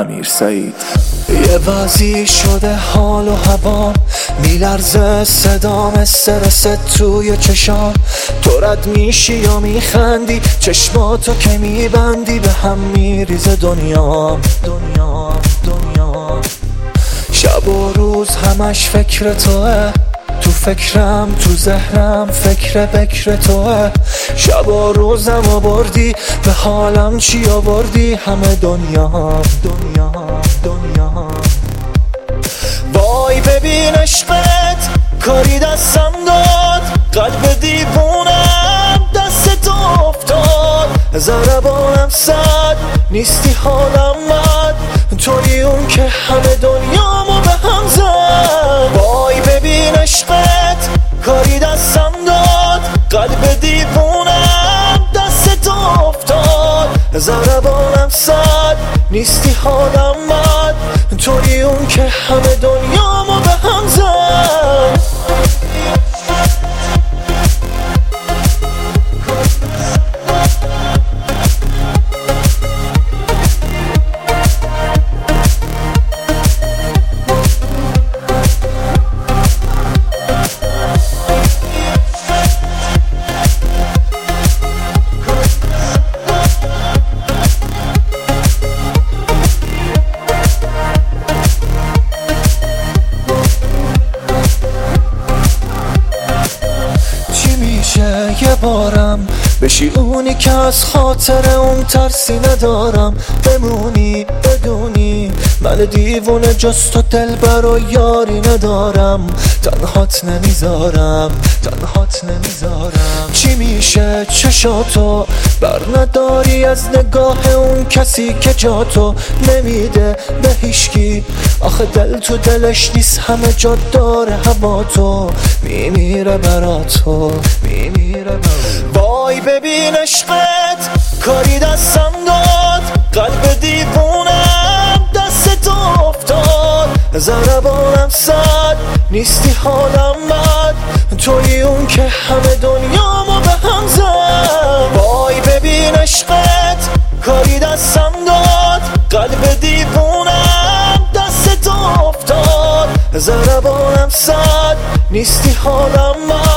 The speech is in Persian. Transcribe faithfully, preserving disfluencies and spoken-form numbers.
امیر سعید. یه وضعی شده حال و هوا، میلرزه صدام، استرس توی چشام. تو رد میشی یا میخندی، چشماتو که میبندی به هم میریزه دنیا دنیا دنیا. شب و روز همش فکر توه، تو فکرم تو ذهنم فکر بکر توه. شب و روزم آوردی، به حالم چی آوردی؟ همه دنیا دنیا دنیا. وای ببین عشقت کاری دستم داد، قلب دیوونم دست تو افتاد. ضربانم صد نیستی حالم بد، توی اون که همه دنیامو به هم زد. وای ببین عشقت کاری دستم داد، قلب دیوونم دست تو افتاد. ضربانم صد نیستی حالم بد، توی اون که همه دنیامو به هم زد. یه بارم بشی اونی که از خاطر اون ترسی ندارم، بمونی بدونی من دیوونه جز تو دلبر و یاری ندارم. تنهات نمیذارم تنهات نمیذارم. چی میشه چشاتو بر نداری از نگاه اون کسی که جاتو نمیده به هیشکی؟ آخه دل تو دلش نیست، همه جا داره هوا تو، میمیره براتو میمیره براتو. وای ببین عشقت کاری دستم داد، قلب دیوونم دست تو افتاد. ضربانم صد نیستی حالم بد، توی اون که همه دنیامو به هم زد. وای ببین عشقت کاری دستم داد، قلب دیوونم دست تو افتاد. ضربانم صد نیستی حالم بد،